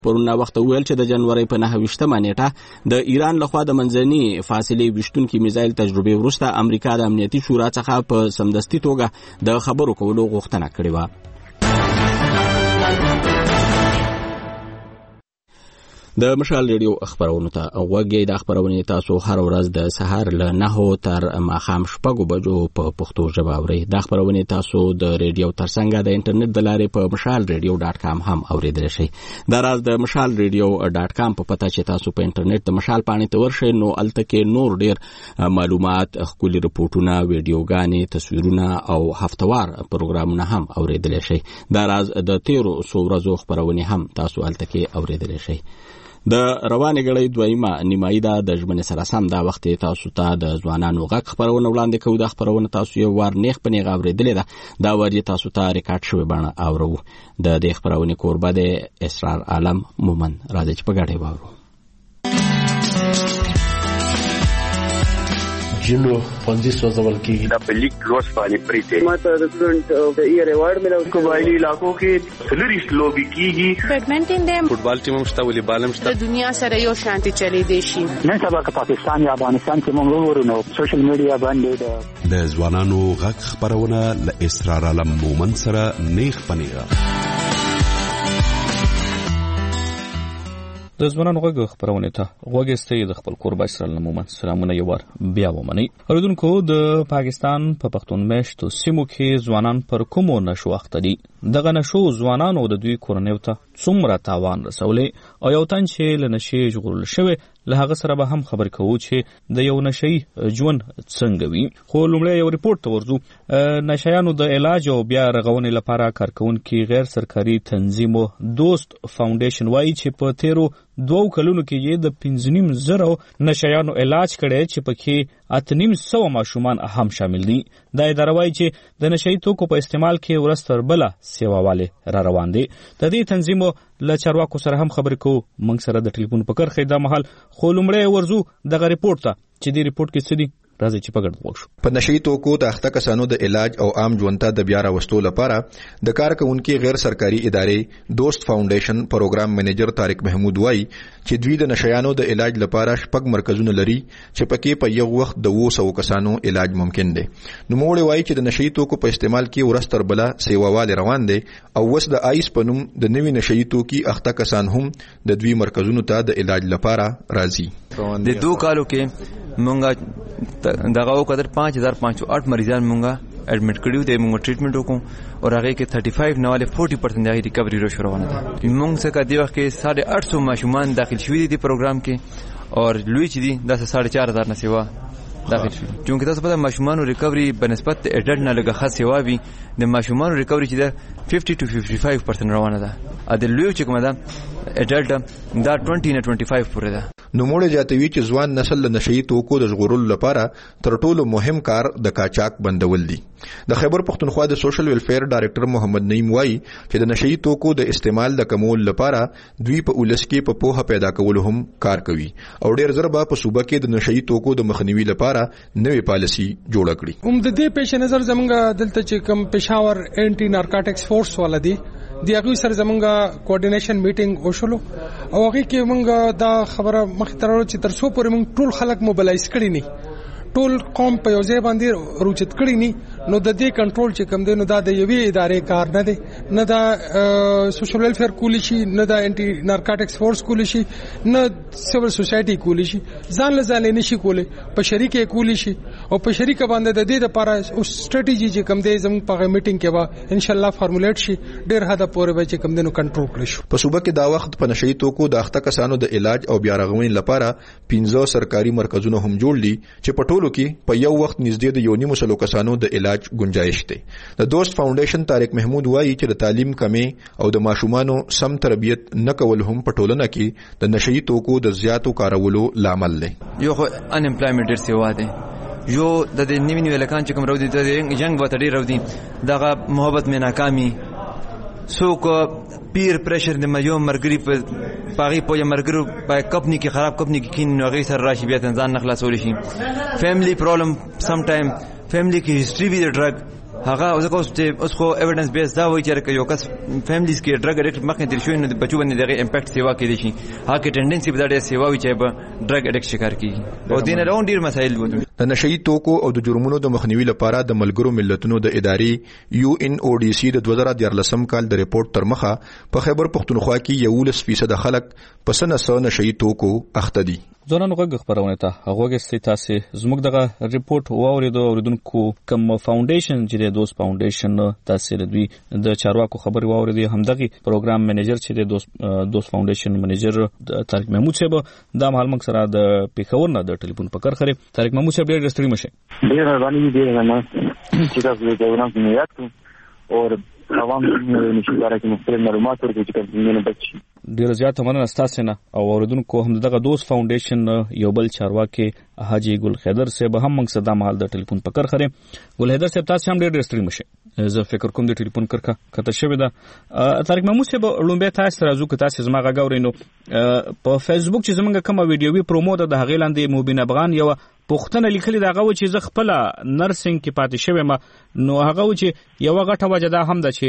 پرون وخت ویل چې د جنوري په 9 نیټه د ایران لخوا د منځني فاصلې وشتونکي میزایل تجربه وروسته امریکا د امنیتي شورا څخه په سمدستي توګه د خبرو کولو غوښتنه کړې و. د مشال ریډیو خبرونه ته غوږی د خبرونه تاسو هر ورځ د سهار له 9 تر ماښام 6 بجو په پښتو ژبه اورئ. د خبرونه تاسو د ریډیو ترڅنګ د انټرنیټ د لارې په mashalradio.com هم اوریدلی شئ. دا راز د mashalradio.com په پته چې تاسو په انټرنیټ د مشال پاڼې ته ورشئ نو الته کې نور ډیر معلومات، ښکلي رپورټونه، ویډیوګانې، تصویرونه او هفتوار پروګرامونه هم اوریدلی شئ. دا راز د 13 ورځو خبرونه هم تاسو الته کې اوریدلی شئ. د روانې غړې دویمه نیمایي د ژمنې سره سم دا وخت تاسو ته د ځوانانو غږ خبرونه وړاندې کوو. د خبرونه تاسو یو وار نیغ په نیغ اورېدلې ده. دا وار تاسو ته ریکارډ شوی بڼه اورو. د دې خبرونه کوربه د اسرار عالم مومن راځي چې په ګډه واورو. جنو پنځه سوزول کې د پلیک لوس باندې پریته ماته د سټډنټ د ایئر ایوارډ ملو. قبایلی علاقو کې سلریش لوبي کیږي. بیډمنټن دیم فوټبال ټیم مشته، والیبال مشته. د دنیا سره یو شانتي چلی دی شي. نن سبا که پاکستان یا افغانستان کې موږ ورونو سوشل میډیا باندې د ځوانانو غږ خبرونه ل اسرار عالم مومن سره نیغ پنیغه. د ځوانانو غږ خبرونه ته غوږستې د خپل کوربه اسرار مومن سلامونه یو ور بیا ومني. اوریدونکو د پاکستان په پښتون میشتو سیمو کې ځوانان پر کومو نشو اخته دي. دغه نشو ځوانانو د دوی کورنیو ته څومره تاوان رسولې او یو تن چې له نشې ژغورل شوی له هغه سره به هم خبر کوو چې د یو نشئی ژوند څنګه وي. خو لومړی یو ریپورت ته ورځو. نشایانو د علاج او بیا رغونې لپاره کارکونکي غیر سرکاري تنظیم دوست فاونډیشن وایي چې په 2 کلونو کې یې د 15,000 نشایانو علاج کړي چې پکې 8,900 ماشومان هم شامل دي. دا اداره وایي چې د نشئی توکو په استعمال کې ورځ تر بله سیواواله را روان دي. د دې تنظیم له چارواکو سره هم خبرې کوو. موږ سره د ټلیفون په کرښه دا مهال خو لومړی ورځو دغه ریپورت ته چې دې ریپورت کې څه دي راځي چې په ګډه وښو. په نشئی توکو د اخته کسانو د علاج او عام ژوند ته د بیا راوستو لپاره د کارکونکو غیر سرکاري ادارې دوست فاونډیشن پروګرام منیجر طارق محمود وایي چې دوی د نشایانو د علاج لپاره 6 مرکزونه لري چې پکې په یو وخت د 200 کسانو علاج ممکن دی. نو موږ وایي چې د نشئی توکو په استعمال کې ورستر بلا سیواواله روان دي او وس د آیس پنوم د نوی نشئی توکي اخته کسان هم د دوی مرکزونو ته د علاج لپاره راځي. د 2 کالو کې مونږه دغه وکړ 5,508 مریضان مونږه ایڈمٹ کړیو د مونږ ټریټمنټ وکړو او هغه کې 35 نه والے 40% د ریکوري رو شروع ونه ده. مونږ څخه دی وخت کې 850 ماشومان داخل شوي دي پروګرام کې او لوی چې دي د 4,500 نه سیوا داخل شوي. چونکه تاسو په ماشومان ریکوري بنسبت اډلټ نه لګه خاص سیوا وي د ماشومان ریکوري چې ده 50 to 55% روانه ده. ا د لوی چې کومه ده اډلټ دا 20 نه 25 پورې ده. نو موږ جاتوي چې ځوان نسل له نشئی توکو د ژغورلو لپاره تر ټولو مهم کار د قاچاق بندول دي. د خیبر پښتونخوا د سوشل ویلفیر ډایریکټر محمد نعیم وایي چې د نشئی توکو د استعمال د کمول لپاره دوی په اولس کې په پوهه پیدا کولو هم کار کوي او ډیر زر به په صوبه کې د نشئی توکو د مخنیوي لپاره نوې پالیسي جوړه کړي. د دې پیش نظر زمونږ دلته چې کوم پېښور انټي نارکاټکس فورس والا دي دی هغه سره زمونږ کوارډینیشن میټینګ وشولو او هغه کې مونږ دا خبره مخ ته راوړو چې تر څو پورې مونږ ټول خلک موبلایز کړي نه، ټول قوم په یو ځای باندې روچت کړي نه، نو د دې کنټرول چې کوم دی نو دا د یوې ادارې کار نه دی، نه دا سوشل ویلفیر کولی شي، نه دا انټي نارکاټکس فورس کولی شي، نه سیول سوسایټي کولی شي، ځان له ځان نشي کولی، په شریکه کولی شي او په شریکه باندې د دې لپاره او سټریټیجی چې کوم دی زموږ په میټینګ کې به ان شاء الله فارمولیټ شي، ډیر حد پورې به چې کوم دی نو کنټرول کړی شي. په صوبه کې دا وخت په نشئی توکو د اخته کسانو د علاج او بیا رغونې لپاره 15 سرکاري مرکزونه هم جوړ دي چې په ټولو کې په یو وخت نږدې د 1.5 کسانو د علاج گنجائش ده. د دوست فاونډیشن طارق محمود وایي چې د تعلیم کمی او د ماشومانو سم تربیت نه کول هم په ټولنه کې د نشئی توکو د زیاتو کارولو لامل دی. یو ان امپلایمنت ډیر سیوا ده، یو د نیمه نیمه لکان چې کوم راو دي د جنگ وته ډیر راو دي، دغه محبت مې ناکامي څوک پیر پریشر د مېو مرګري په پاغي په مرګرو په کمپنی کې خراب کمپنی کې کین نو غي سره راشي بیا ځان نخلاصول شي. فیملی پرابلم سم ټایم فیملی کې هیستوري وی د ډرګ هغه اوس خو ایویډنس بیس دا وایي چې یو کس فیملیز کې ډرګ اډیکټ مخکې تیر شوی نو د بچو باندې دغه امپیکټ سیوا کوي شي هغه ټینډنسي به دا سیوا وي چې به ډرګ اډیکټ شکار کیږي او دین راوند ډیر مسایل وو. د نشئی توکو او د جرمونو د مخنیوي لپاره د ملګرو ملتونو د ادارې UNODC د 2014 کال د ریپورت تر مخه په خیبر پختونخوا کې 11% خلک په سنه نشئی توکو اخته دي. ځوانانو غږ خبرونه ته هغه ستې تاسو زموږ دغه ریپورت اوریدونکو کوم فاونډیشن چې د دوست فاونډیشن تاسو دوی د چارواکو خبري واوریدي همدغه پروګرام منیجر چې د دوست فاونډیشن منیجر طارق محمود صاحب د مهال موږ سره د پیښور نه د ټلیفون په کار خره. طارق محمود صاحب ډېر ستړي مشه. ډېر باندې دې نه چې تاسو د ورځې نه یادو او عوام نشي راځي مختلف معلومات ورکړي چې کومه بچي. ډیر زیات مننه تاسو نه او اوریدونکو هم دغه دوست فاونډیشن یو بل چارواکي حاجی ګل خیدر صاحب هم موږ صدا مهال د ټلیفون په کار خره. ګل خیدر صاحب تاسو هم ډیر ستړي مشه. زه فکر کوم د ټلیفون کرکه کته شوی دا طارق محمود صاحب لومبه تاسو راځو که تاسو زما غاورینو په فیسبوک چې زمونږ کومه ویډیووي پرومو ده د هغې لاندې مبین افغان یو پښتنه لیکلي دا هغه چې زه خپل نرسنګ کې پاتې شوم نو هغه چې یو غټه وجه دا هم ده چې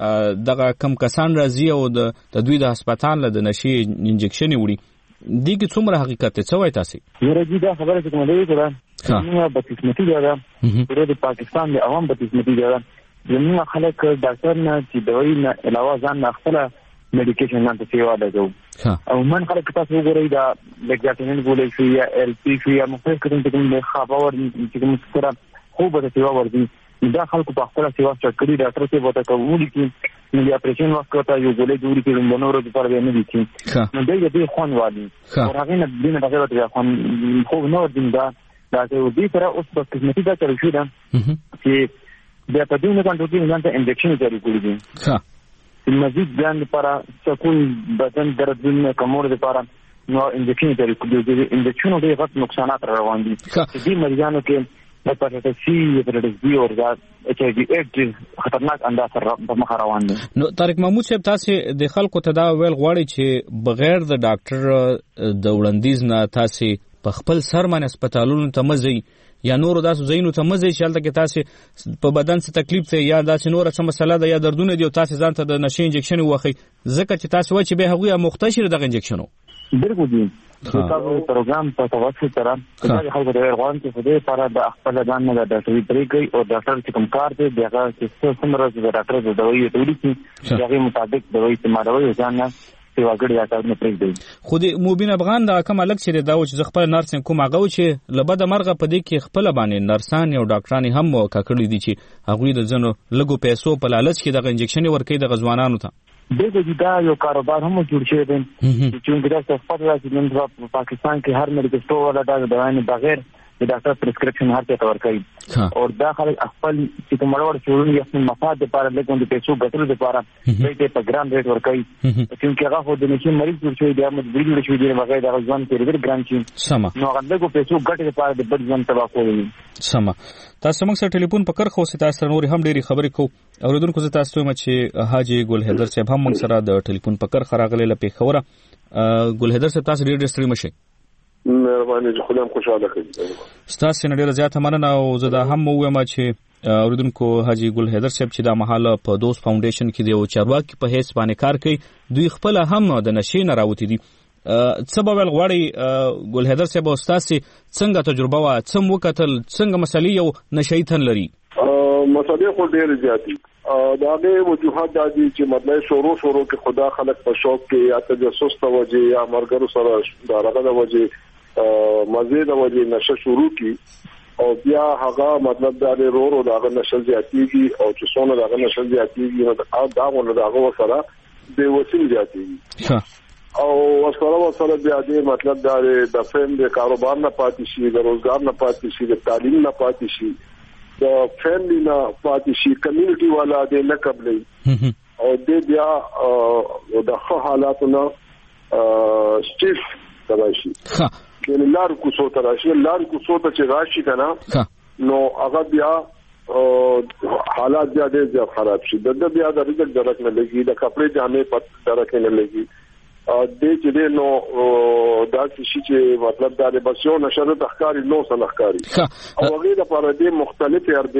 دغه کم کسان راځي او د دوی د هسپتال له نشي انجکشن وړي دي کې څومره حقیقت څه وای تاسو ورګي دا خبره چې کومه دی دا نو بدقسمتي ده د پاکستان د عوام بدقسمتي ده زموږ خلک ډاکټر نه چې دوی نه علاوه ځان نه خپل میډیکیشن نه سیوا ده او من خلک تاسو وګورئ دا لګیاتین ګولې شي یا LP شي یا مختلف قسم د خبر چې کوم سره خو به سیوا وردي دا خلکو په خپل سیوا چکري ډاکټر ته وته کوي چې نو یا اپریشن وکړه یو ګولې جوړی کړي نو نور د پر نه دي نو دې خوان وادي او هغه نه دینه دغه ته خوان خو نو دیندا دا ته دې تر اوس په قسمتي دا تر شو دا چې بیا په دې نه کنټرول کې نه ته انجکشن جاری کړی دي مزید ځان لپاره سکون بدن دردونه کومور لپاره نو انجکشن جاری کړی دي انجکشن ډېر غټ نقصانات روان دي دې مریضانو کې هپاتایتس سی هپاتایتس بی او دا HIV AIDS خطرناک انداز په مخ روان دي. نو طارق محمود صاحب تاسو د خلکو ته دا ویل غواړي چې بغیر د ډاکټر د وړاندیز نه تاسو په خپل سر باندې هسپتالونو ته مزي یا نور داسې زینو ته مزي چې هلته کې تاسو په بدن څه تکلیف ته یا داسې نور څه مسله ده یا دردونه دي او تاسو ځان ته د نشي انجکشن وخی ځکه چې تاسو وایي چې به هغه مختصر دغه انجکشنو بالکل دي تاسو پروګرام په توسط سره د خلکو د ورغون کې فدې لپاره د خپل ځان نه د ډاکټري طریقې او ډاکټر چې کوم کار دی دغه چې څومره د ډاکټر د دوايي تولید کی هغه مطابق دوايي استعمالوي ځان نه سیواګړي اټاونه پرېږدي. خو د مبین افغان دا کوم الګ چې دا چې خپل نرسنګ کوم هغه چې لبد مرغه په دې کې خپل باندې نرسان او ډاکټران هم کاکړي دي چې هغه د ځنو لګو پیسو په لالچ کې د انجکشن ورکړي د غزوانانو ته دغه دا یو کاروبار هم جوړ شوی دی چې موږ دا څه خپل راځي نن په پاکستان کې هر میډیکل سٹور ولا دا دوايي بغیر د ډاکټر پرسکرپشن هر څه ورکوي او دا خلک خپل چې کومړور چورونی خپل مفاد لپاره لګون د پیسو ګټلو لپاره دې په ګرام ریټ ورکوي چې هغه خو د نشي مریض جوړ شوی دی مجبوري جوړ شوی دی بغیر د ځوان کې ډېر ګرام شي نو هغه دغه پیسو ګټې لپاره د بد ځان تبا کوي. سم تاسو موږ سره ټلیفون په کار خو تاسو نور هم ډېری خبرې کو اوریدونکو زه تاسو ته چې حاجی ګل حیدر صاحب هم موږ سره د ټلیفون په کار خراغله لپاره خوره ګل حیدر صاحب تاسو ډېر ستړي مشه. مهرباني خدای خوشاله کړي. تاسو نه ډیر زیات مننه او زه دا هم وایم چې اوریدونکو حاجی ګل حیدر صاحب چې دا مهاله په دوست فاونډیشن کې دی او چارواکي په هیڅ باندې کار کوي دوی خپل هم د نشي نه راوتی دي. سبب غواړي ګل حیدر صاحب تاسو څنګه تجربه وا څنګه وکتل څنګه مسلې یو نشیتن لري مسلې خو ډیر زیاتی دا غي وجوهات دي چې مطلب شروع کې خدا خلق په شوق کې یا تجسس توجه یا مرګرو سره دارغه د وجه مزید وجه نشه شروع کی او بیا هغه مطلب دا ورو داغه نشه زیاتیږي او چې څونه داغه نشه زیاتیږي نو دا غوړه داغه وسره به وسیل زیاتیږي او وسره بیا دې مطلب دا د فهم د کاروبار نه پاتې شي د روزګار نه پاتې شي د تعلیم نه پاتې شي د فیملی نه پاتې شي کمیونټي والا دې نه قبلې او دې بیا د ښه حالاتو نه سټیف تراشي کله لار کوڅو تراشي لار کوڅو ته چې راشي کنه نو هغه بیا حالات بیا ډېر خراب شي د بیا د رزق درک نه لګي د کپڑے جامې پت درک نه لګي دې چې نو دا چې مطلب دا د بسیو نشره تخکاری نو سلخکاری او هغه د پر دې مختلف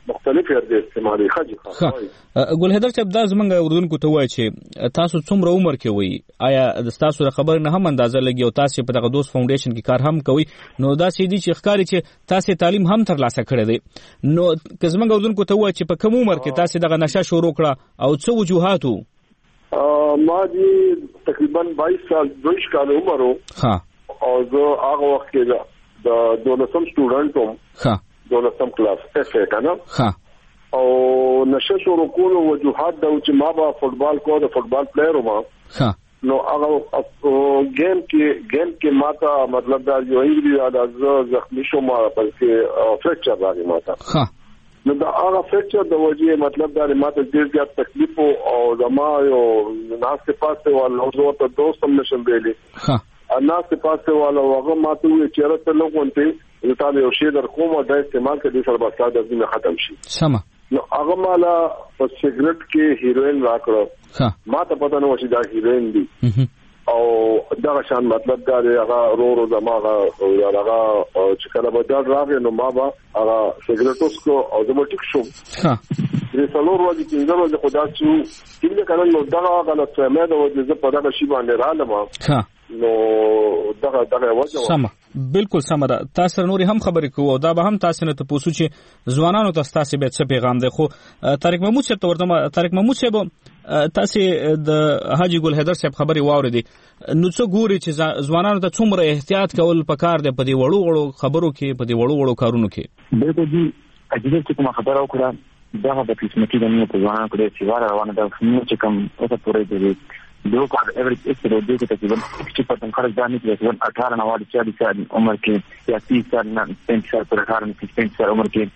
مختلف د استعمالي خجي ګل هدر چې دا زمونږ اردوونکو ته وایي چې تاسو څومره عمر کې وي آیا د تاسو خبر نه هم اندازه لګي او تاسو په دغه دوست فاونډیشن کې کار هم کوي نو دا چې دي چې ښکاري چې تاسو تعلیم هم ترلاسه کړی دی نو که زمونږ اردوونکو ته وایي چې په کوم عمر کې تاسو دغه نشه شروع کړه او څه وجوهاتو ما دي تقریبا 22 سال 2 کال عمر او زه هغه وخت کې د 12م سټوډنټ وم 12م کلاس اف ا کنه او نشه شروع کولو وجوهات دا چې ما با فوتبال کو د فوتبال پلیئر وم نو هغه گیم کې ماته مطلب دا یو ایری دا زخمی شوم بلکې فریکچر راغی ماته نو دا هغه فریکچر د وجې مطلب دا ماته ډیر زیات تکلیف او زما یو ناس په پاسه والو ورته دوست هم نشم ویلي الناس په پاسه والو هغه ماته وی چیرته لوګونته زه تا یو شی در کوم دا استعمال کړي سره بس دا دینه ختم شي سم نو هغه مالا په سیګریټ کې هیروین راکړو ما ته پته نه و چې دا هیروین دی او دا شان مطلب دا هغه رو دماغه هغه چې کله به دا راغی نو ما با هغه سیګریټوس کو او د موټیک شو د څلور ورځې کې زما د خدا چې کله کله نو دا غلط فهمه دا و چې په دا شی باندې رالم نو دغه وجه سم بالکل سم ده تاسو نور هم خبرې کوو دا به هم تاسو نه ته پوښتنه چې ځوانانو تاسو به څه پیغام دی خو طارق محمود صاحب ته ورته طارق محمود صاحب تاسو د حاجی ګل هدر صاحب خبرې واوریدي نو څه ګوري چې ځوانانو ته څومره احتیاط کول پکار دی په دې وړو خبرو کې په دې وړو کارونو کې بالکل جی اجازه چې کوم خبره وکړه دا به قسمتي د نو په ځوانانو کې چې واره روانه ده چې کوم اوسه پورې دی دو کا ایوریج اس رو دو کے تقریباً 60% خرچ جانے کے تقریباً 18 نوالی 40 سال عمر کے یا 30 سال 35 سال پر 18 35 سال عمر کے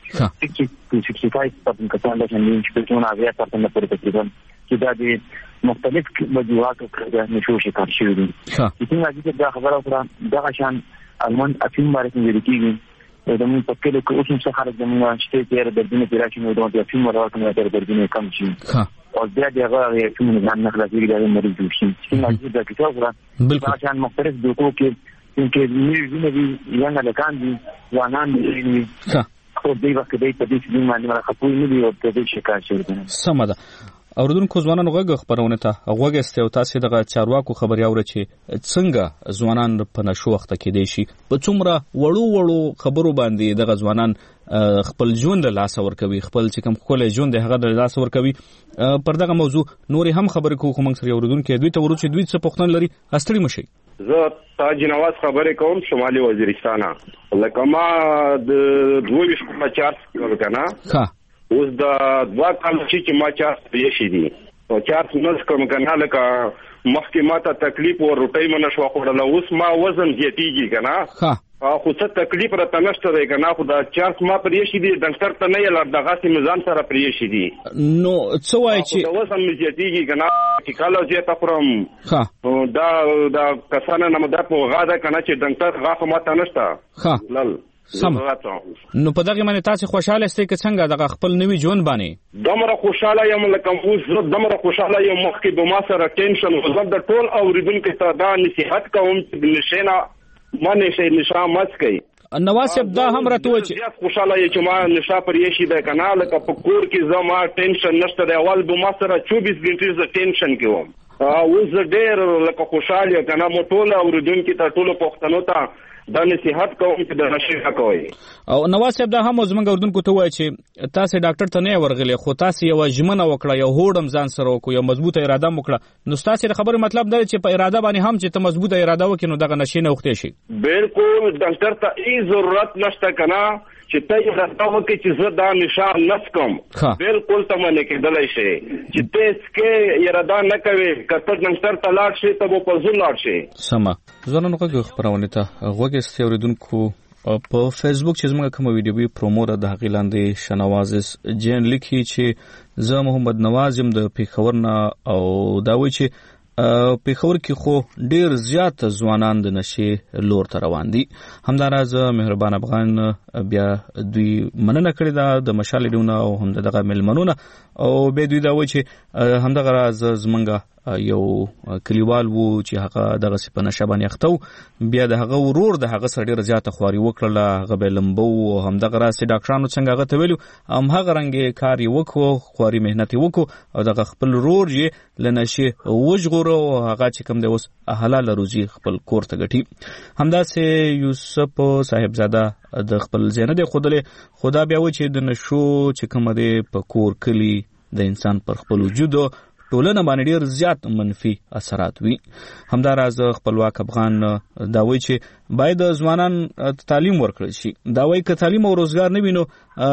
65% کسان لیکن انشپیکشن آگیا پرسن پر تقریباً کہ دا مختلف وجوہات کا نشو شکار شوی دی لیکن آجی دا خبر اکرا دا شان علمان افیم بارے سے ذریکی گئی دمون پکلو که اوسم څه خلک زموږ شته چې دردونه پیدا شي نو د افیم ورته نه دردونه کم شي او بیا دغه افیم نه نه خلاصيږي د مریض شي څنګه دا کیسه وکړه عشان مختلف دوکو کې چې دي یانه لکان دي ځوانان دي خو دوی وخت دی په دې چې باندې خپل نه دی او په دې شکایت شوی سم ده اوردونکو ځوانانو غږ خبرونه ته غوږ استو تاسو دغه چارواکو خبري اورئ چې څنګه ځوانان په نشو وخت کې دي شي په څومره وړو خبرو باندې دغه ځوانان خپل ژوند له لاس ور کوي خپل چې کوم خپل ژوند هغه د لاس ور کوي پر دغه موضوع نور هم خبرې کوو کوم سره اوردونکو دوی ته ورچې دوی څه پوښتنه لري استړي مشي زه تاج نواز خبرې کوم شمالي وزیرستان لکه ما د 22 کنه ها اوس دا دوا کال چې ما چارس پیښې دي او چارس نس کوم کنه لکه مخکې ماته تکلیف او روټي منشو خوړل اوس ما وزن زیاتیږي کنه خو څه تکلیف را تنشته دی کنه خو دا چارس ما پرېښې دي ډاکټر ته نه یې دغه سي میزان سره پرېښې دي نو څه وایي چې وزن زیاتیږي کنه چې کله زیاته خورم دا کسانه نه مده په غاده کنه چې ډاکټر غاخه ماته نشته لل سم نو په دغه باندې تاسو خوشاله استئ که څنګه دغه خپل نوی ژوند باندې دمره خوشاله یم لکه اوس دمره خوشاله یم مخکې به ما سره ټینشن وزم د ټول اوریدونکو ته دا نصيحت کوم چې نشینه باندې شي نشه مس کوي نواز صاحب دا هم راته و چې خوشاله یم چې ما نشه پر یې شي د کنه لکه په کور کې زما ټینشن نشته دی اول به ما سره 24 غنټې ز ټینشن کوم اوس ډېر لکه خوشاله کنه مو ټول اوریدونکو ته ټول پښتنو ته دا نصيحت کوم چې د نشه کوي او نواز صاحب دا هم زمونږ اردوونکو ته وایي چې تاسو ډاکټر ته نه ورغلي خو تاسو یو ژمنه وکړه یو هوډم ځان سره وکړو یو مضبوطه اراده وکړه نو تاسو خبره مطلب دا چې په اراده باندې هم چې ته مضبوطه اراده وکړې نو دغه نشي نه وخته شي بالکل ډاکټر ته ای ضرورت نشته کنه چې ته اراده وکړې چې زه دا نشه نسکم بالکل ته منې کېدلای شي چې ته اسکه اراده نه کوي کته ډاکټر ته لاړ شي ته په زور لاړ شي سم ځانونو غږ خبرونه ته غوږ استوریدونکو په فیسبوک چې زموږ کوم ویډیو وی پرومو را د غیلاندې شنوازس جین لیکي چې زه محمد نواز يم د پیښور نه او دا وایي چې پیښور کې خو ډیر زیات ځوانان د نشي لور ته روان دي همداراز مهربان افغان بیا دوی مننه کړې ده د مشال ډیونه او هم دغه ملمنونه او به دوی دا وایي چې همدغه راز زمونږ یو کلیوال وو چې هغه دغه په نشه باندې اخته بیا د هغه ورور د هغه سره ډېره زیاته خواري وکړله هغه به لمبه او همدغه راز چې ډاکټرانو څنګه هغه ته ویلو همهغه رنګې کار یې وکړو خواري محنت یې وکړو او دغه خپل ورور یې له نشې وژغوره او هغه چې کوم دی اوس حلاله روزي خپل کور ته ګټي. همداسې یوسف صاحبزاده د خپل ځای نه دی ښودلی خو دا بیا وایي چې د نشو چې کومه دی په کور کلي د انسان پر خپل وجود ټولنه باندې ډېر زیات منفي اثرات وي. همداراز خپلواک افغان دا وایي چې باید ځوانان تعلیم ورکړل شي. دا وایي که تعلیم او روزګار نه وي نو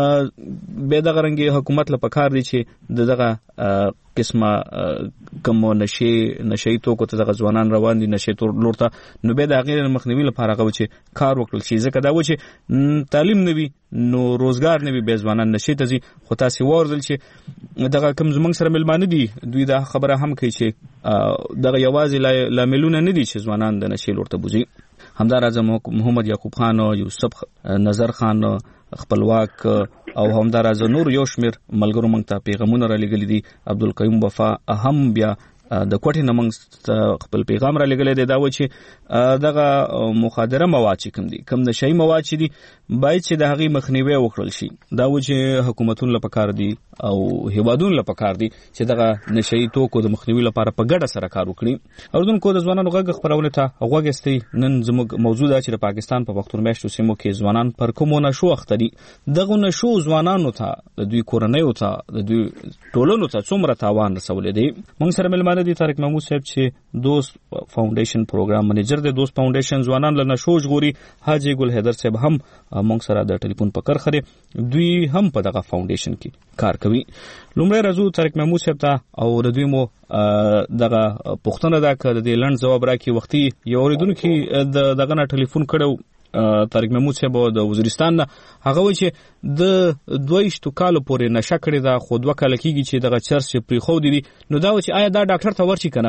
بیا دغه رنګې حکومت له پکار دی چې دغه قسمه کوم نشي توکو ته دغه ځوانان روان دي نشي لور ته نو بیا د هغې مخنیوي لپاره هغه چې کار وکړل شي ځکه دا وایي چې تعلیم نه وي نو روزګار نه وي بیا ځوانان نشي ته ځي. خو تاسې واورېدل چې دغه کوم زموږ سره مېلمانه دي دوی دا خبره هم کوي چې دغه یوازې لاملونه نه دي چې ځوانان د نشي لور ته بوځي. همداراز محمد یعقوب خان او یوسف نظر خان خپلواک او همداراز نور یو شمیر ملګرو موږ ته پیغامونه را لېږلي دي. عبدالقیوم وفا هم بیا د کوټې نه موږ خپل پیغام را لېږلی دی. دا و چې دغه مخدره مواد چې کوم دي کوم نشهیي مواد چې دي باید چې د هغې مخنیوی وکړل شي. دا و چې حکومتونو له پکار دي او هیوادونو له پکار دي چې دغه نشهیي توکو د مخنیوي لپاره په ګډه سره کار وکړي. اورېدونکو د ځوانانو غږ خپرونې ته غوږ ایستی. نن زموږ موضوع ده چې د پاکستان په پښتون میشتو سیمو کې ځوانان پر کومو نشو اخته دي. دغه نشو ځوانانو ته د دوی کورنیو ته د دوی ټولنو ته څومره تاوان رسولی دی. موږ سره مېلمانه دي طارق محمود صاحب چې دوست فاونډیشن پروګرام منیجر دی. دوست فاونډیشن ځوانان له نشو ژغوري. حاجي ګل حیدر صاحب هم موږ سره د ټلیفون په کرښه دی. دوی هم په دغه فاونډیشن کې کار کوي. لومړی راځو طارق محمود صاحب ته او د دوی مو دغه پوښتنه ده که د دې لنډ ځواب راکړي. وختي یو اورېدونکي دغه نه ټلیفون کړی طارق محمود صاحب د وزیرستان نه هغه وایي چې د 22 کالو پورې نشه کړې ده خو 2 کاله کېږي چې دغه چرس پرېښودی دي. نو دا و چې آیا دا ډاکټر ته ورشي که نه؟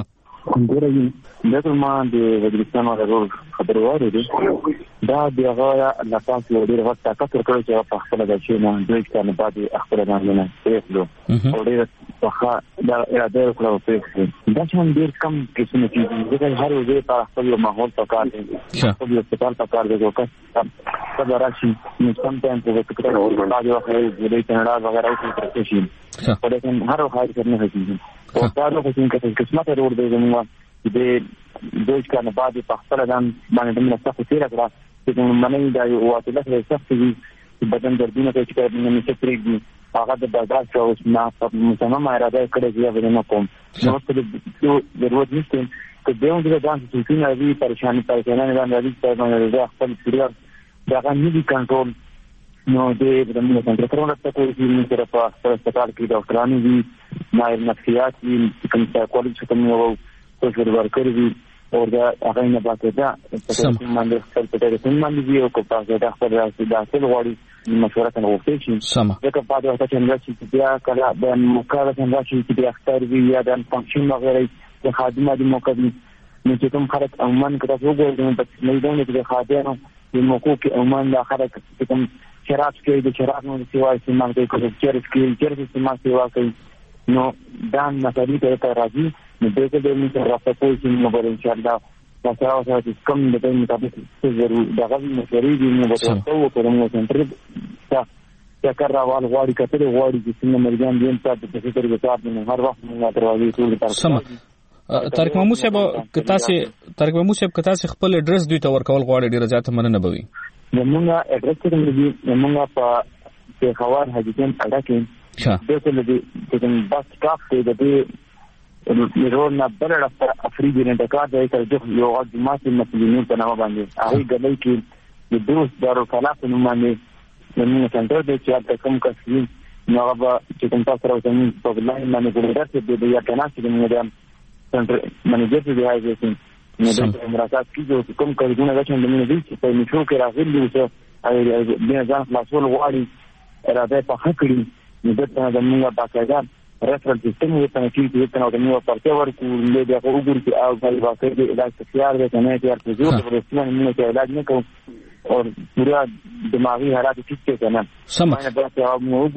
دغه ما د وزیرستان ورغور خبر واورېدې دا د هغه له تاسو یو ډېر وخت طاقت ورکړی چې په خپله د شي نه 2 کاله بعد خپله ځانونه پرېښودو او ډېر ښه دا اراده یې وکړه او پرېښودو. دا چې هم ډېر کم کیسونه کېږي ځکه هر ځای ته خپل یو ماحول پکار دی خپل یو هسپتال پکار دی یو کس کله راشي نو سم ټایم په وخت کې بعضې وخت د کاناډا وغیره وکړي شي خو لیکن هر وخت سره نه کېږي او دا نو چې قسمت ورور دی زموږ د 2 کاله بعد په خپل ځان باندې د مستقو تیر کړه چې مننه دا یو واټله سخت دي چې بدن دردونه کوي چې نه مستریږي هغه د برداشت او نه په مصمم اراده کړې دی ونه کوم نو څه د ضرورت نشته چې دیو د ځان چې څنګه وی پریشانی نه راځي چې باندې د خپل پیریډ دا غوښنه دي کنټرول نو د موږ څنګه ترونه تاسو چې موږ سره په هسپتال کې ډاکټرانو دي نایب نفسیات دي کوم سایکولوژي چې کوم یو سوشل ورکر دي او دا هغه نه پاتې ده په باندې خپل ټلیفون باندې دی او په دا خپل راځي دا څه غواړي مشوره کنه وکړي چې دا په دغه وخت کې چې بیا کله د مقاله څنګه چې بیا اختر وی یا د فنکشن وغیرہ د خادمه د موقدي نو چې کوم خلک عموما کله وګورئ په میدان کې د خادمانو د موقوف عموما د خلک کوم شراب کې د شراب نو سیوا استعمال کوي کوم چرس استعمال سیوا کوي نو دا مسالې ته راځي نو دغه د موږ راپورټ چې موږ به ان شاء الله تاسو چې کوم د دې مطابق څه ضروري دغه مشورې دي نو به تاسو وکړو سنټر ته کار راوال غواړي کته غواړي چې څنګه مرګان دې په دې څه کې کار نه هر وخت موږ دروازې ټول تاسو طارق محمود صاحب کتاسه خپل اډرس دوی ته ورکول غواړي ډیره زیاته مننه بوي. زمونږ اډرس څنګه دی زمونږ په خبر حاجتین اډا کې دغه لدی چې بس کاف ته د دې میرونه بلډ افریدي نه دکار دی چې یو غږ ماته مسلمانانو په نامه باندې هغه غلې کې د دوست دارو خلاف نوم باندې زمونږ څنګه د چې تاسو کوم کسي نو هغه چې کوم تاسو راوځي په بلای باندې ګورئ چې د یا کنه چې موږ سنټر منیجر دی هغه نو د مراسات کیږي کوم کارونه راځي د منیجر چې په میټرو کې راغلي وو چې د ځان خلاصول غواړي اراده په حقړي نو دته د موږ باقاعده ریفرنس سیستم یې په کې چې څنګه د موږ پرته ورکو له دې وګورئ چې او په واقع کې علاج تخیار دی کنه چې ارته جوړ ورسمه موږ ته علاج نه کوو او پورا دماغي حالات ټیک څه کنه سمه دا چې موږ وګورو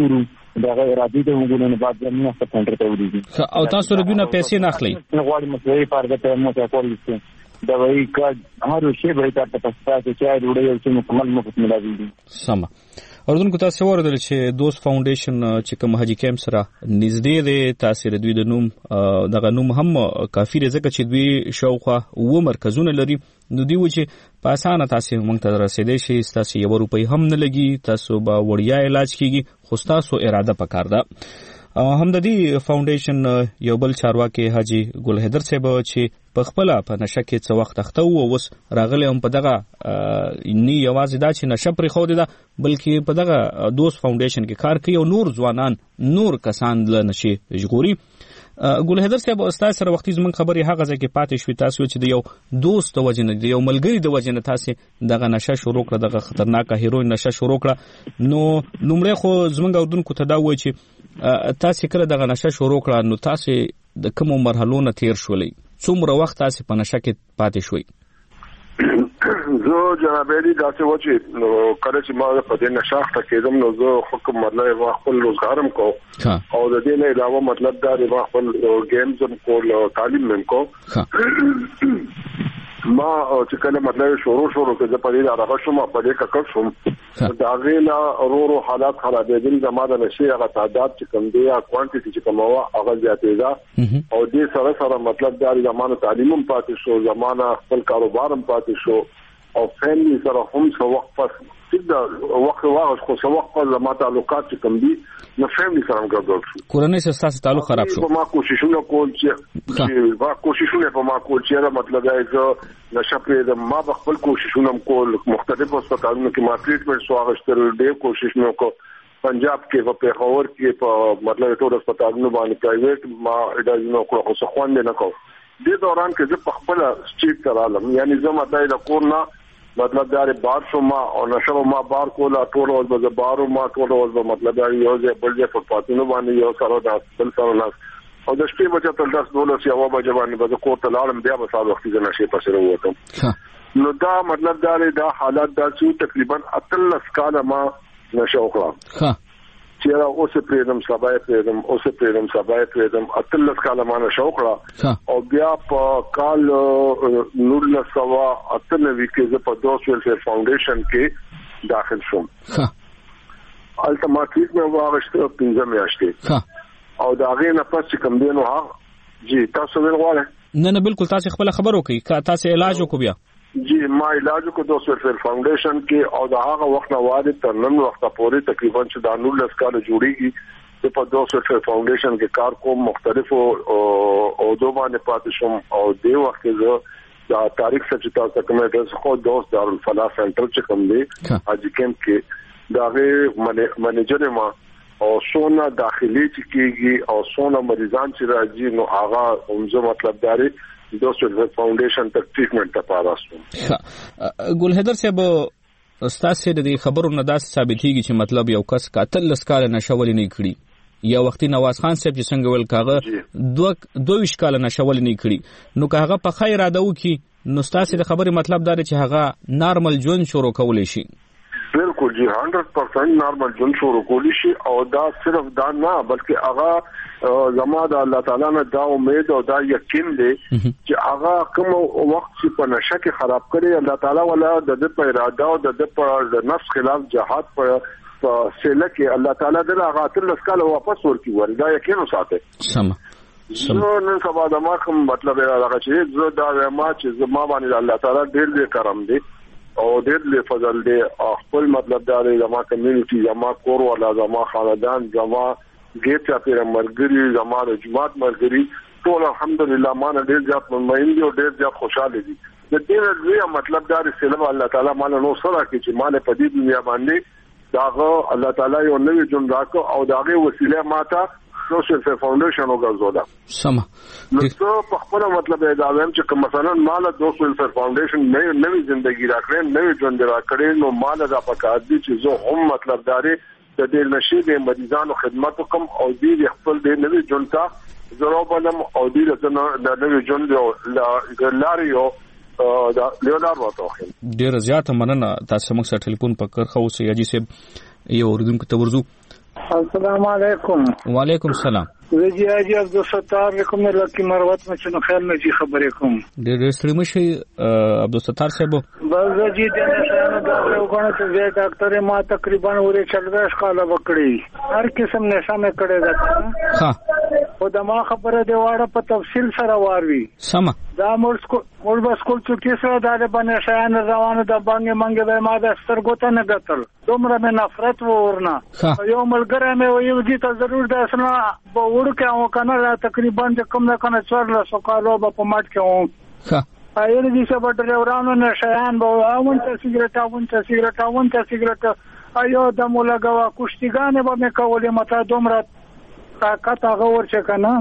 دا ارادي د وګړو نه بعد زمينه په سنټر ته ودی او تاسو ردونه پیسې نه اخلي غواړي مسوي پارګه ته مو ته کولې دا وایي کار هر شی به تاسو ته پاسه چې ډوډۍ یو څه مکمل مفت ملاوي سم اردن کو تاسو ورته چې دوست فاونډیشن چې کوم حاجی کیمپ سره نږدې دی تاسو دوی د نوم دغه نوم هم کافي دی ځکه چې دوی شاوخوا و مرکزونه لري نو دی و چې په اسانه تاسو موږ ته رسیدئ شي تاسو یو روپۍ هم نه لګي تاسو به وړیا علاج کیږي خو تاسو اراده پکار ده هم د دې فاونډیشن یو بل چارواکي حاجی ګل حیدر صاحب چې په خپل په نشه کې څه وخت اخته و اوس راغلی هم په دغه ني یوازې دا چې نشه پرې خو دی بلکې په دغه دوست فاونډیشن کې کار کوي او نور ځوانان نور کسان له نشي ژغوري ګل حیدر صاحب استاد سره وختي زمون خبري هغه ځکه پاتې شوې تاسو چې د یو دوست وجنه د یو ملګری د وجنه تاسو دغه نشه شروع کړه دغه خطرناک هیروین نشه شروع کړه نو لومړی خو زمونږ اردن کو تداوي چې تاسو کړه دغه نشه شروع کړه نو تاسو د کوم مرحلو نه تیر شولې څومره وخت تاسو په نشه کې پاتې شوي زه جناب علي داسې و چې کله چې ما په دې نشه اخته کېدم نو زه حکم مطلب خپل روزګارم کو او د دې نه علاوه مطلب دا د خپل ګیمز هم کول تعلیم هم کو ما چې کله مطلب شروع کې د پدې راغښ شوم په دې ککړ شوم دا غیلا ورو حالات خرابېدل زماده نشي هغه تعداد چې کم دی یا کوانټیټي چې کوم هغه زیاتې ده او دې سره مطلب دا زمانه تعلیم هم پاتې شو زمانه خپل کاروبار هم پاتې شو او فیملی سره هم څو وخت پس دا وخت واغ خو څو وخت په زماده تعلقات چې کم دي نو فیملی سره هم ګډوډ شو کورنۍ سره تاسو تعلق خراب شو ما کوششونه کول چې مطلب دا چې نشه پرې ما خپل کوششونه کول مختلف هسپتالونو کې ما ټریټمنټ سو اغشتل ډېر کوشش مې وکړ پنجاب کې په پیښور کې په مطلب ټول هسپتالونو باندې پرایویټ ما اډاینو کړو خو څه خوان نه کو دې دوران کې زه په خپل سټیټ کرالم یعنی زه ماته د کورنا مطلب دا بار شو ما او نشه ما بار کولا ټول ورځ به بارو ما ټول ورځ مطلب دا یو ځای بل ځای په پاتونو باندې یو سره د بل سره لاس او د شپې بچا تل داس دولس یا و بجې باندې به کوټ لاړم بیا به سال وخت کې نشه پسره وته نو دا مطلب دا حالات دا چې تقریبا 13 کال ما نشه وکړه چې اوسه پریدم سبای 13 کال ما نشه وکړه او بیا په کال 1998 کې زه په دوست ویلفیر فاونډیشن کې داخل شوم الټیمیټلی مې واغشته 15 میاشتې او دا غي نه پس کوم دینو ها جی تاسو ورغواړئ نه بالکل تاسو خپل خبرو کوي تاسو علاج وکړو بیا جی ما علاج کو دوست ویلفیر فاونډیشن کې او دا هغه وخت نه واده تر نن وخت پورې تقریبا چې دا 19 کال جوړیږي چې په دوست ویلفیر فاونډیشن کې کار کوم مختلفو او دوه باندې پاتې شوم او دې وخت کې دا تاریخ چې تاسو کومه د خو دوست دارالفلاح سنټر چې کوم دی حاجی کیمپ کې دا غي منیجر ما او سونه داخلي چې کېږي او سونه مریضان چې راځي نو هغه همزه مطلب داري دوست فاونډیشن ته ټریټمنټ ته پاراسته ګل حیدر صاحب استاد د خبرو نه داس ثابتېږي چې مطلب یو کس قاتل لسکاله نشول نه کړي یا وختي نواز خان صاحب چې څنګه ول کاغه 22 کال نشول نه کړي نو کاغه په خیر اده وکي نو استاد د خبرې مطلب دا چې هغه نارمل ژوند شروع کولای شي بالکل جی 100% نارمل ژوند شروع کولی شي او دا صرف دا نه بلکې هغه زما د الله تعالی نه دا امید او دا یقین دی چې هغه کوم وخت چې په نشه کې خراب کړي الله تعالی ولا د په اراده او د په نفس خلاف جهاد په سله کې الله تعالی د هغه تل لسکاله واپس ورکی وردا یقین وساته سم زه نن سبا د ما کوم مطلب هغه چې زه دا ما چې زما باندې الله تعالی ډېر کرم دی او ډېر فضل دی خپل مطلب دا دی زما کمیونټي زما کور ولا زما خاندان زما ګیټ چاپیره مرګري زما د جماعت مرګري ټول الحمدلله ما نه ډېر ځات مطمئن دي او ډېر ځات خوشاله دي د دې لوی مطلب دا دی چې الله تعالی مال نو سره کې چې مال په دې دنیا باندې داغه الله تعالی یو نوې جون راکو او داغه وسیله ماته سوشل فاونډیشن وګرځولا سم نو څه په خپل مطلب دا وایم چې مثلا مال د سوشل فاونډیشن نوې ژوندۍ راکړې نوې ژوند راکړې نو مال دا پکار دي چې زه هم مطلب داري د دې نشي د مریضانو خدمت کوم او دې خپل د نوې ژوند ته ضرورت بنم او دې د نوې ژوند لاریو دا لیونار وته ډیر زیات مننه تاسو موږ سره ټلیفون پکړ خو سي اجي سه یو اردن کو تورزو السلام علیکم. وعلیکم السلام. زه حاجی عبدالستار کوم نه لکه مروت مچنو خیر نه جی خبرې کوم. ډېر ستړي مشي عبدالستار صاحب. بس جی د نشانو دا وګڼه چې زه ډاکټر ما تقریبا ورې 40 کاله وکړي هر قسم نشه مې کړې ده. ها او دا ما خبره دی واړه په تفصیل سره واروي. سم دا مول بس کول چې سره دا باندې شایان روانه د باندې منګه به ما د سترګو ته نه غتل دومره مې نفرت ورنه یو ملګری مې ویل دي ته ضرور د اسنه په وړو کې او کنه تقریبا د کم نه کنه 400 کالو په ماټ کې و ایل دي چې په ډرورانو نه شایان به اون ته سیګریټ ایو د مولګوا کوشتګانې به مې کولې مته دومره طاقت هغه ورچ کنه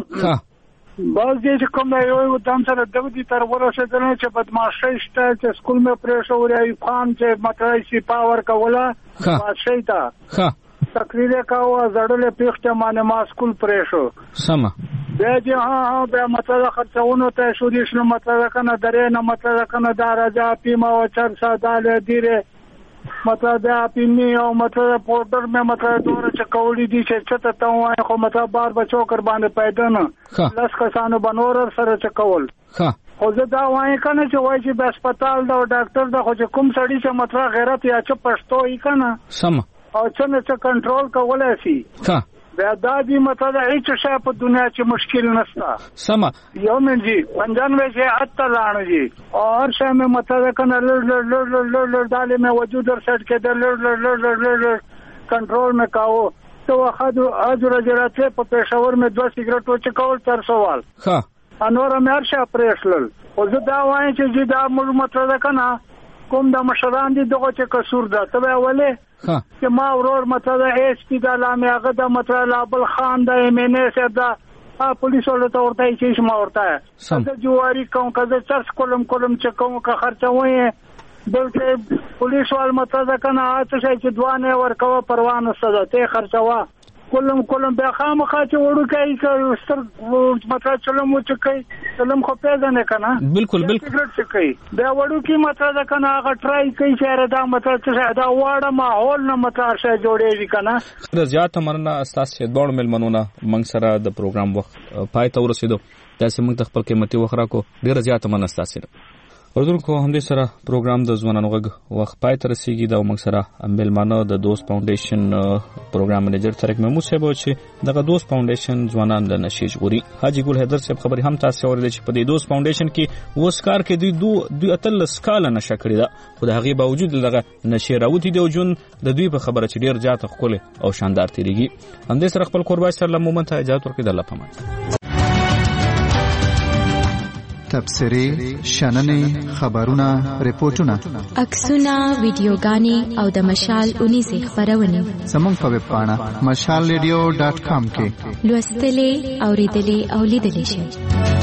باز دې کوم یو دم سره دغه تر ورسېدل چې بدمعشي شته چې سکول مې پرېښو ورای خان چې مطلب شي پاور کوله ماشي تا تقریر کاوه زړل پیښته باندې ما سکول پرېښو سم بیا چې ها بیا مطلب خرڅونو ته شو دې شنو مطلب کنه درې نه مطلب کنه دا راځه پیما او چر ساده دیره مطلب دا پینی او مطلب پورډر مې مطلب دوره چې کولی دي چې چته تا وای خو مطلب بار بچو کر باندې پیدا نه لاس کسانو بنور سره چې کول خو زه دا وای کنه چې وای چې په هسپتال دا ډاکټر دا خو چې کوم سړی چې مطلب غیرت یا چې پښتو یې کنه سم او چې کنټرول کولای شي بیا دا دې مطلب هیڅ شی په دنیا کې مشکل نشته. سم یو من جی 95 سے 78 لاڼ جی اور شی میں مطلب کنه لړ دالې میں وجود در سټ کې در لړ کنټرول میں کاو تو اخذ اجر جراته په پېښور میں 2 سیګریټ و چکول تر سوال انور مې ارشا پرېښل او زه دا وایم چې دا موږ مطلب کنه کوم د مشران دي دغه چې قصور ده ته ولې چې ما ورور مطلب ایس پی د لامه هغه د مطلب ابل خان د ایم ان اس د پولیس ولته ورته چې ما ورته د جواری کوم کزه چرس کولم چې کوم کا خرچوي بلکې پولیس وال مطلب کنه اته چې دوانه ورکوه پروانه سره ته خرچوا کولم بیا خامخا چې وړو کوي ستر مطلب چلم و چکي چلم خو پیدا نه کنه بالکل سیګریټ چکي بیا وړو کې مطلب کنه هغه ټرای کوي چې دا مطلب چې دا واړه ماحول نه مطلب شي جوړېږي کنه زیات مرنه اساس دوړ ملمنونه منګ سره د پروګرام وخت پای ته ورسېدو داسې موږ خپل قیمتي وخت راکو ډیر زیات مرنه اساس اوردونکو همدې سره پروګرام د ځوانانو غږ وخت پای ته رسیدي دا موږ سره ملمانه د دوست فاونډیشن پروګرام منیجر طارق محمود صاحب چې دغه دوست فاونډیشن ځوانان د نشي ژغوري حاجی ګل حیدر صاحب خبري هم تاسو اورئ چې په دې دوست فاونډیشن کې وسکار کې دوی اتل سکاله نشه کړی دا خو د هغه باوجود دغه نشي راوتی دی او جون د دوی په خبره چې ډیر زیات خپل او شاندار تیریږي همدې سره خپل قربای سره لمومن ته اجازه ورکړي د الله پامه تبصرې شننې خبرونه ریپورتونه عکسونه ویډیوګانې او د مشال 19 خبرونه زموږ په ویب پاڼه mashalradio.com کې لوستلې اوریدلې او لیدلې شئ.